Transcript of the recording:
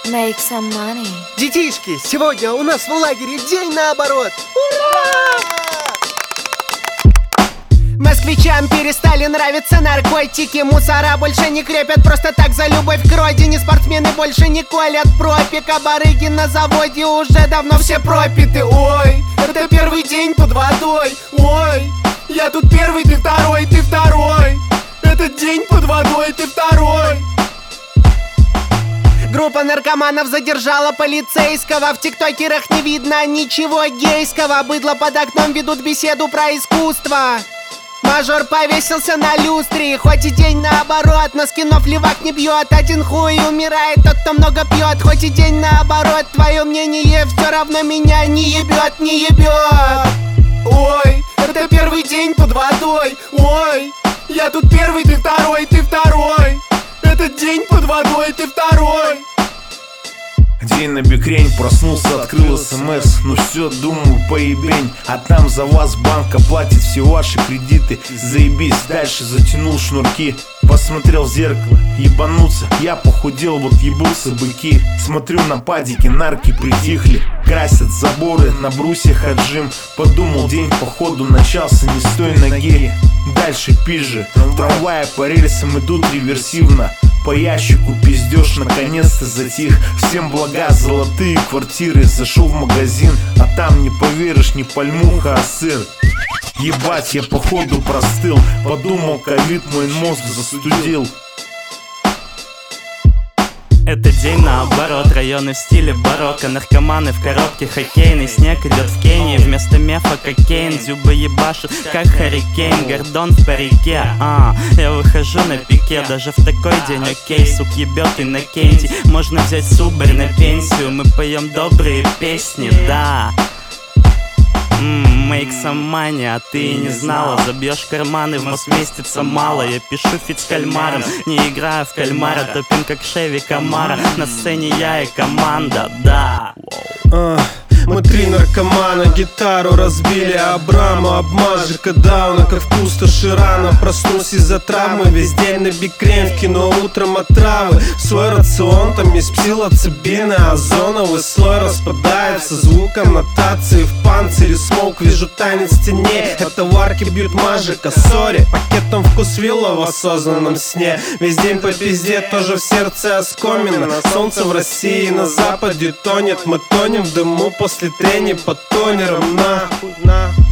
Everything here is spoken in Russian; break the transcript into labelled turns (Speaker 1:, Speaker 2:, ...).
Speaker 1: Make some money.
Speaker 2: Детишки, сегодня у нас в лагере день наоборот. Ура! Москвичам перестали нравиться наркотики. Мусора больше не крепят просто так за любовь к родине. Спортсмены больше не колят пропик, а барыги на заводе уже давно все пропиты. Ой, это первый день под водой. Ой, я тут первый, ты второй, ты второй. Этот день под водой, ты второй. Группа наркоманов задержала полицейского. В тиктокерах не видно ничего гейского. Быдло под окном ведут беседу про искусство. Мажор повесился на люстре. Хоть и день наоборот, но скинов левак не бьет. Один хуй умирает тот, кто много пьет. Хоть и день наоборот, твое мнение все равно меня не ебет, не ебет. Ой, это первый день под водой. Ой, я тут первый, ты второй, ты второй. Этот день под водой, ты второй.
Speaker 3: День на бикрень, проснулся, открыл СМС. Ну все, думаю, поебень. А там за вас банк оплатит все ваши кредиты. Заебись, дальше затянул шнурки. Посмотрел в зеркало, ебануться. Я похудел, вот ебутся быки. Смотрю на падики, нарки притихли. Красят заборы, на брусьях отжим. Подумал, день походу начался не с той ноги. Дальше пизже, трамваи по рельсам идут реверсивно. По ящику пиздеж наконец-то затих. Всем блага, золотые квартиры. Зашел в магазин, а там не поверишь, не пальмуха, а сыр. Ебать, я походу простыл. Подумал, ковид мой мозг застудил.
Speaker 4: Это день наоборот, районы в стиле барокко. Наркоманы в коробке, хоккейный снег идет в Кении. Вместо мефа кокейн, зубы ебашут, как харикейн. Гордон в парике, я выхожу на пике. Даже в такой день окей, сук ебет и на кенти. Можно взять субарь на пенсию, мы поем добрые песни, да. Make some money, а ты и не знала. Забьешь карманы, в вас местится мало. Я пишу фит с кальмаром, не играю в кальмара. Топим как Шеви Камара, на сцене я и команда, да.
Speaker 5: Мы три наркомана, гитару разбили Абрама, обмажика Дауна, как в пустоши рано. Проснулся из-за травмы, весь день на бикрень. В кино утром отравы, свой рацион. Там есть псилоцибины, озоновый слой распадается звуком нотации в панцире. Смоук, вижу танец теней. Это варки бьют мажика, сори. Пакетом вкус вилла в осознанном сне. Весь день по пизде, тоже в сердце оскомина. Солнце в России на западе тонет. Мы тонем в дыму после трения под тонером, нахуй.